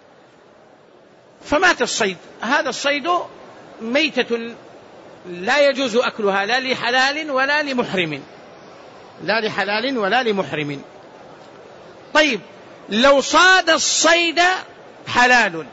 فمات الصيد، هذا الصيد ميتة لا يجوز أكلها لا لحلال ولا لمحرم، لا لحلال ولا لمحرم. طيب لو صاد الصيد حلال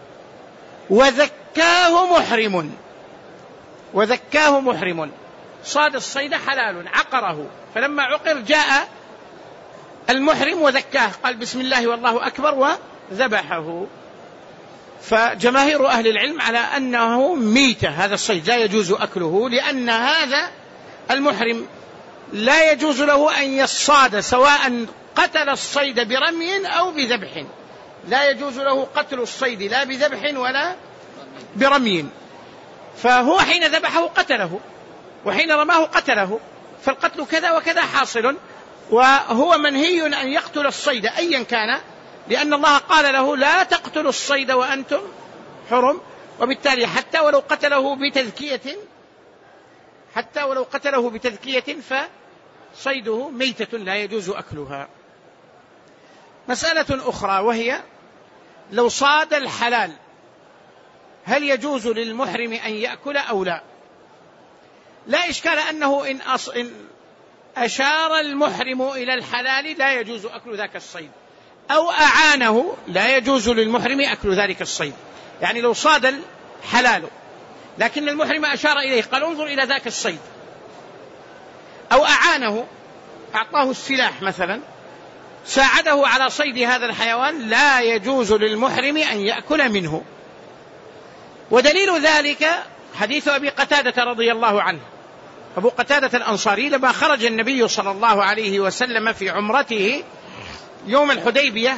وذكاه محرم، وذكاه محرم، صاد الصيد حلال عقره، فلما عقر جاء المحرم وذكاه قال بسم الله والله أكبر وذبحه، فجماهير أهل العلم على أنه ميتة، هذا الصيد لا يجوز أكله، لأن هذا المحرم لا يجوز له أن يصاد سواء قتل الصيد برمي أو بذبح، لا يجوز له قتل الصيد لا بذبح ولا برمي، فهو حين ذبحه قتله وحين رماه قتله، فالقتل كذا وكذا حاصل، وهو منهي أن يقتل الصيد أيا كان، لأن الله قال له لا تقتلوا الصيد وأنتم حرم، وبالتالي حتى ولو قتله بتذكية حتى ولو قتله بتذكية فصيده ميتة لا يجوز أكلها. مسألة أخرى وهي لو صاد الحلال هل يجوز للمحرم أن يأكل أو لا؟ لا إشكال أنه إن, أص... إن أشار المحرم إلى الحلال لا يجوز أكل ذاك الصيد، أو أعانه لا يجوز للمحرم أكل ذلك الصيد. يعني لو صاد الحلال لكن المحرم أشار إليه قال انظر إلى ذاك الصيد، أو أعانه أعطاه السلاح مثلا ساعده على صيد هذا الحيوان، لا يجوز للمحرم أن يأكل منه. ودليل ذلك حديث أبي قتادة رضي الله عنه، أبو قتادة الأنصاري لما خرج النبي صلى الله عليه وسلم في عمرته يوم الحديبية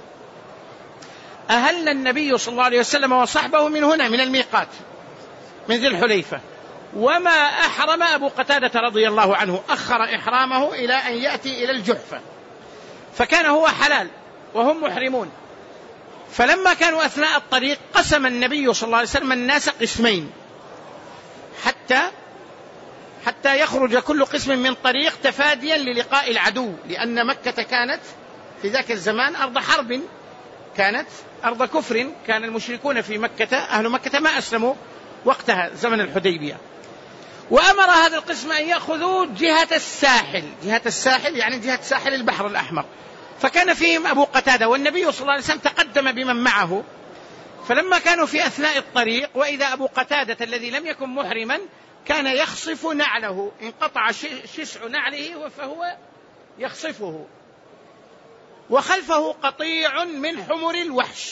أهل النبي صلى الله عليه وسلم وصحبه من هنا من الميقات من ذي الحليفة، وما أحرم أبو قتادة رضي الله عنه، أخر إحرامه إلى أن يأتي إلى الجحفة، فكان هو حلال وهم محرمون. فلما كانوا أثناء الطريق قسم النبي صلى الله عليه وسلم الناس قسمين حتى حتى يخرج كل قسم من طريق تفاديا للقاء العدو، لأن مكة كانت في ذاك الزمان أرض حرب، كانت أرض كفر، كان المشركون في مكة أهل مكة ما أسلموا وقتها زمن الحديبية. وأمر هذا القسم أن يأخذوا جهة الساحل، جهة الساحل يعني جهة ساحل البحر الأحمر، فكان فيهم أبو قتادة، والنبي صلى الله عليه وسلم تقدم بمن معه، فلما كانوا في أثناء الطريق وإذا أبو قتادة الذي لم يكن محرما كان يخصف نعله، انقطع شسع نعله فهو يخصفه، وخلفه قطيع من حمر الوحش،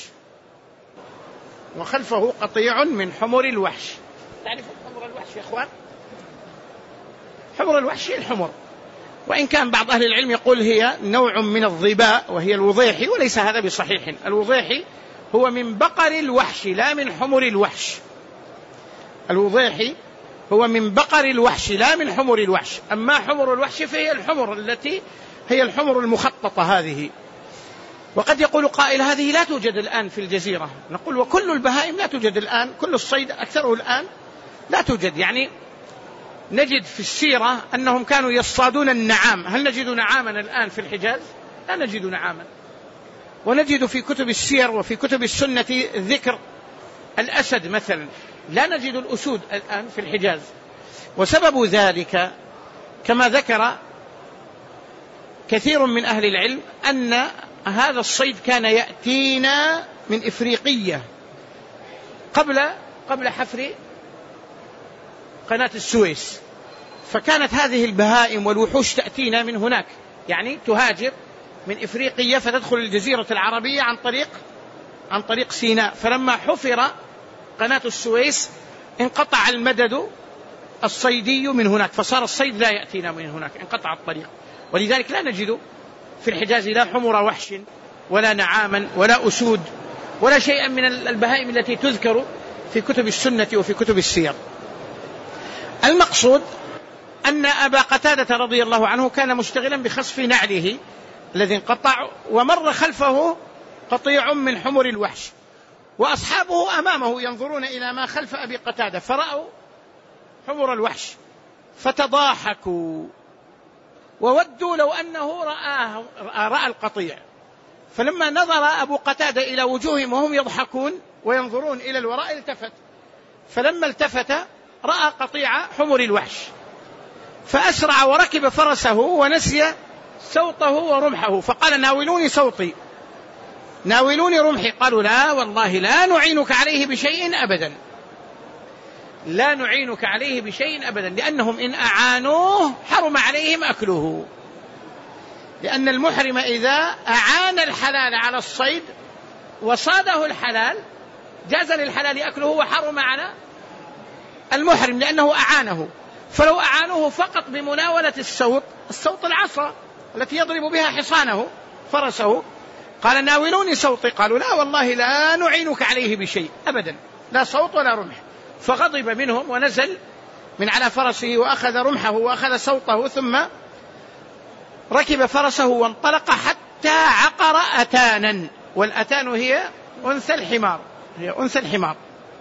وخلفه قطيع من حمر الوحش. تعرفون حمر الوحش يا إخوان؟ حمر الوحش هي الحمر، وإن كان بعض أهل العلم يقول هي نوع من الظباء وهي الوضيحي، وليس هذا بصحيح. الوضيحي هو من بقر الوحش لا من حمر الوحش، الوضيحي هو من بقر الوحش لا من حمر الوحش، أما حمر الوحش فهي الحمر التي هي الحمر المخططة هذه. وقد يقول قائل هذه لا توجد الآن في الجزيرة، نقول وكل البهائم لا توجد الآن، كل الصيد أكثره الآن لا توجد. يعني نجد في السيرة أنهم كانوا يصطادون النعام، هل نجد نعاما الآن في الحجاز؟ لا نجد نعاما. ونجد في كتب السير وفي كتب السنة ذكر الأسد مثلا، لا نجد الأسود الآن في الحجاز. وسبب ذلك كما ذكر كثير من أهل العلم أن هذا الصيد كان يأتينا من إفريقية قبل قبل حفر قناة السويس، فكانت هذه البهائم والوحوش تأتينا من هناك، يعني تهاجر من إفريقية فتدخل الجزيرة العربية عن طريق عن طريق سيناء. فلما حفر قناة السويس انقطع المدد الصيدي من هناك، فصار الصيد لا يأتينا من هناك، انقطع الطريق، ولذلك لا نجد في الحجاز لا حمر وحش ولا نعاما ولا أسود ولا شيئا من البهائم التي تذكر في كتب السنة وفي كتب السير. المقصود أن أبا قتادة رضي الله عنه كان مشتغلا بخصف نعله الذي انقطع، ومر خلفه قطيع من حمر الوحش، وأصحابه أمامه ينظرون إلى ما خلف أبي قتادة فرأوا حمر الوحش فتضاحكوا وودوا لو أنه رآه رأى القطيع. فلما نظر أبو قتادة إلى وجوههم وهم يضحكون وينظرون إلى الوراء التفت، فلما التفت رأى قطيع حمر الوحش، فأسرع وركب فرسه ونسي سوطه ورمحه، فقال ناولوني سوطي ناولوني رمحي. قالوا لا والله لا نعينك عليه بشيء أبدا، لا نعينك عليه بشيء أبدا، لأنهم إن أعانوه حرم عليهم أكله، لأن المحرم إذا أعان الحلال على الصيد وصاده الحلال جاز للحلال أكله وحرم على المحرم لأنه أعانه. فلو أعانوه فقط بمناولة السوط، السوط العصا التي يضرب بها حصانه فرسه، قال ناولوني سوطي، قالوا لا والله لا نعينك عليه بشيء أبدا، لا صوت ولا رمح. فغضب منهم ونزل من على فرسه وأخذ رمحه وأخذ سوطه، ثم ركب فرسه وانطلق حتى عقر أتانا، والأتان هي أنثى الحمار، هي أنثى الحمار.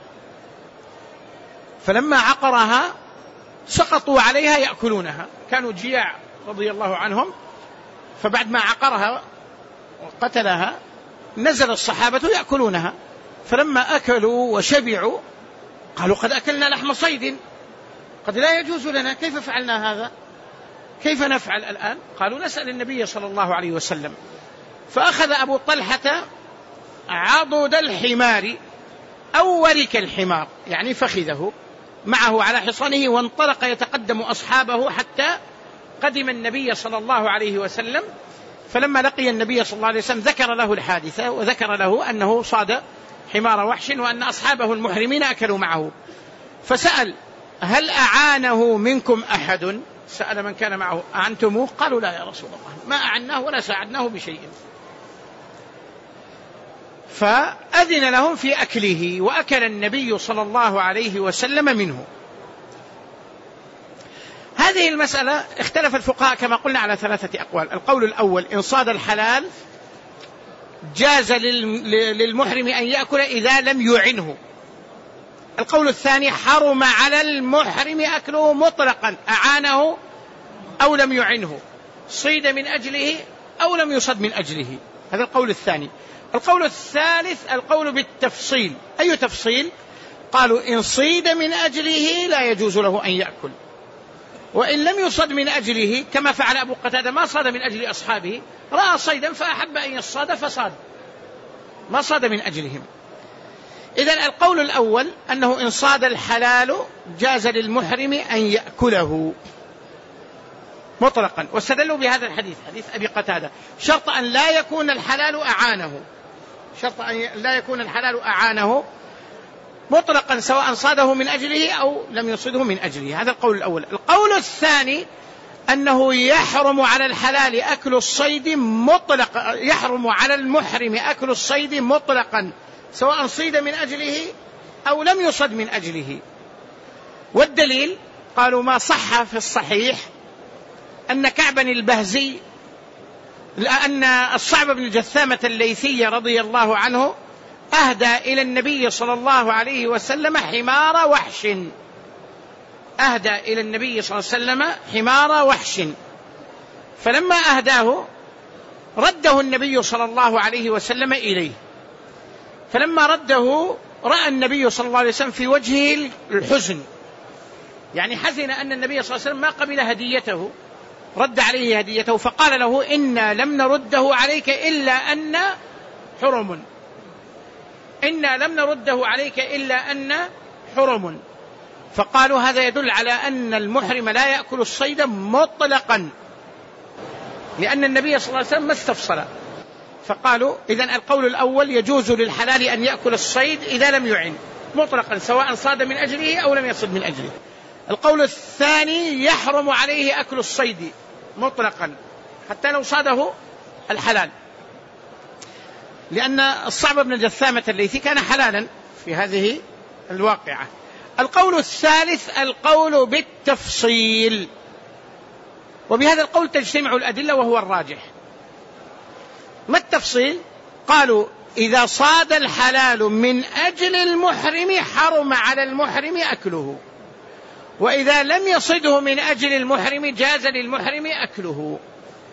فلما عقرها سقطوا عليها يأكلونها، كانوا جياع رضي الله عنهم، فبعد ما عقرها وقتلها نزل الصحابة يأكلونها، فلما أكلوا وشبعوا قالوا قد أكلنا لحم صيد، قد لا يجوز لنا، كيف فعلنا هذا؟ كيف نفعل الآن؟ قالوا نسأل النبي صلى الله عليه وسلم. فأخذ أبو طلحة عضد الحمار أو ورك الحمار، يعني فخذه معه على حصانه، وانطلق يتقدم أصحابه حتى قدم النبي صلى الله عليه وسلم. فلما لقي النبي صلى الله عليه وسلم ذكر له الحادثة وذكر له أنه صاد حمار وحش وأن أصحابه المحرمين أكلوا معه، فسأل هل أعانه منكم أحد؟ سأل من كان معه أعنتموه؟ قالوا لا يا رسول الله ما أعناه ولا ساعدناه بشيء. فأذن لهم في أكله وأكل النبي صلى الله عليه وسلم منه. هذه المسألة اختلف الفقهاء كما قلنا على ثلاثة أقوال. القول الأول إن صاد الحلال جاز للمحرم أن يأكل إذا لم يعنه. القول الثاني حرم على المحرم أكله مطلقا، أعانه أو لم يعنه، صيد من أجله أو لم يصد من أجله، هذا القول الثاني. القول الثالث القول بالتفصيل. أي تفصيل؟ قالوا إن صيد من أجله لا يجوز له أن يأكل، وإن لم يصد من أجله كما فعل أبو قتادة، ما صاد من أجل أصحابه، رأى صيدا فأحب أن يصاد فصاد، ما صاد من أجلهم. إذن القول الأول أنه إن صاد الحلال جاز للمحرم أن يأكله مطلقا، واستدلوا بهذا الحديث حديث أبي قتادة، شرط أن لا يكون الحلال أعانه، شرط أن لا يكون الحلال أعانه مطلقا سواء صاده من أجله أو لم يصده من أجله. هذا القول الأول. القول الثاني أنه يحرم على الحلال أكل الصيد مطلقا، يحرم على المحرم أكل الصيد مطلقا سواء صيد من أجله أو لم يصد من أجله. والدليل قالوا ما صح في الصحيح أن كعبا البهزي، لأن الصعب بن جثامة الليثي رضي الله عنه أهدى إلى النبي صلى الله عليه وسلم حمار وحش، أهدى إلى النبي صلى الله عليه وسلم حمار وحش، فلما أهداه رده النبي صلى الله عليه وسلم إليه، فلما رده رأى النبي صلى الله عليه وسلم في وجهه الحزن، يعني حزن أن النبي صلى الله عليه وسلم ما قبل هديته، رد عليه هديته، فقال له إنا لم نرده عليك إلا أن حرم، إنا لم نرده عليك إلا أن حرم. فقالوا هذا يدل على أن المحرم لا يأكل الصيد مطلقا، لأن النبي صلى الله عليه وسلم ما استفصل. فقالوا إذن القول الأول يجوز للحلال أن يأكل الصيد إذا لم يعن مطلقا سواء صاد من أجله أو لم يصد من أجله. القول الثاني يحرم عليه أكل الصيد مطلقا حتى لو صاده الحلال، لأن الصعب بن جثامة الليثي كان حلالا في هذه الواقعة. القول الثالث القول بالتفصيل، وبهذا القول تجتمع الأدلة وهو الراجح. ما التفصيل؟ قالوا إذا صاد الحلال من أجل المحرم حرم على المحرم أكله، وإذا لم يصده من أجل المحرم جاز للمحرم أكله.